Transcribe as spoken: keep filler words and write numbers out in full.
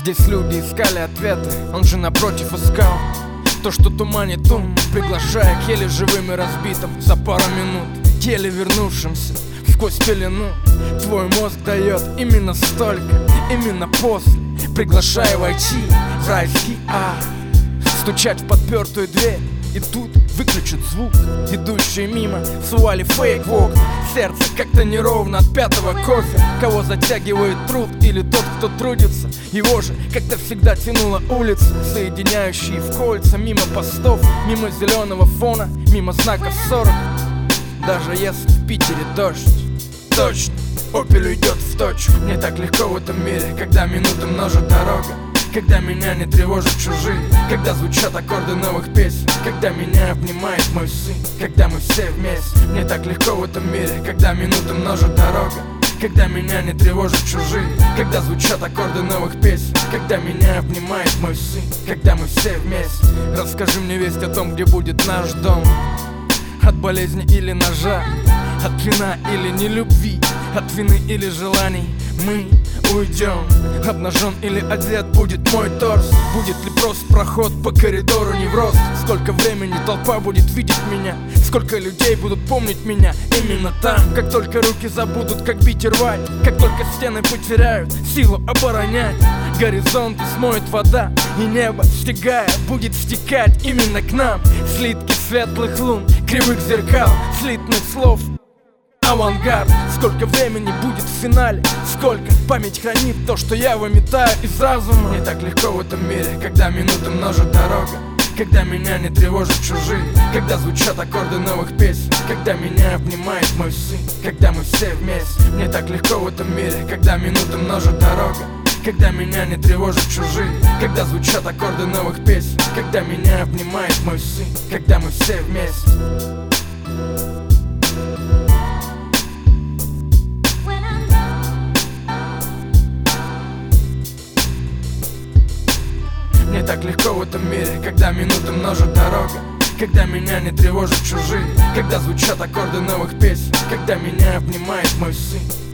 Здесь люди искали ответы, он же напротив искал то, что туманит ум, приглашая к еле живым и разбитым за пару минут, еле вернувшимся сквозь пелену. Твой мозг дает именно столько, именно после, приглашая войти в райский ад, стучать в подпертую дверь, и тут выключит звук. Идущие мимо сували фейк в окна. Сердце как-то неровно от пятого кофе. Кого затягивает труд или тот, кто трудится, его же как-то всегда тянула улица, соединяющие в кольца. Мимо постов, мимо зеленого фона, мимо знака сорок. Даже если в Питере дождь, точно Opel идет в точку. Мне так легко в этом мире, когда минуты множит дорога, когда меня не тревожат чужие, когда звучат аккорды новых песен, когда меня обнимает мой сын, когда мы все вместе. Мне так легко в этом мире, когда минуты множит дорога, когда меня не тревожат чужие, когда звучат аккорды новых песен, когда меня обнимает мой сын, когда мы все вместе. Расскажи мне весть о том, где будет наш дом. От болезни или ножа, от вина или нелюбви, от вины или желаний мы уйдем. Обнажен или одет будет мой торс. Будет ли просто проход по коридору не в рост? Сколько времени толпа будет видеть меня? Сколько людей будут помнить меня именно там? Как только руки забудут, как бить и рвать, как только стены потеряют силу оборонять, горизонты смоет вода, и небо, стягая, будет стекать именно к нам. Слитки светлых лун, кривых зеркал, слитных слов, авангард. Сколько времени будет в финале, сколько память хранит то, что я выметаю из разума. Мне так легко в этом мире, когда минуты множит дорога, когда меня не тревожат чужие, когда звучат аккорды новых песен, когда меня обнимает мой сын, когда мы все вместе. Мне так легко в этом мире, когда минуты множит дорога, когда меня не тревожат чужие, когда звучат аккорды новых песен, когда меня обнимает мой сын, когда мы все вместе. Мне так легко в этом мире, когда минуты множит дорога, когда меня не тревожат чужие, когда звучат аккорды новых песен, когда меня обнимает мой сын.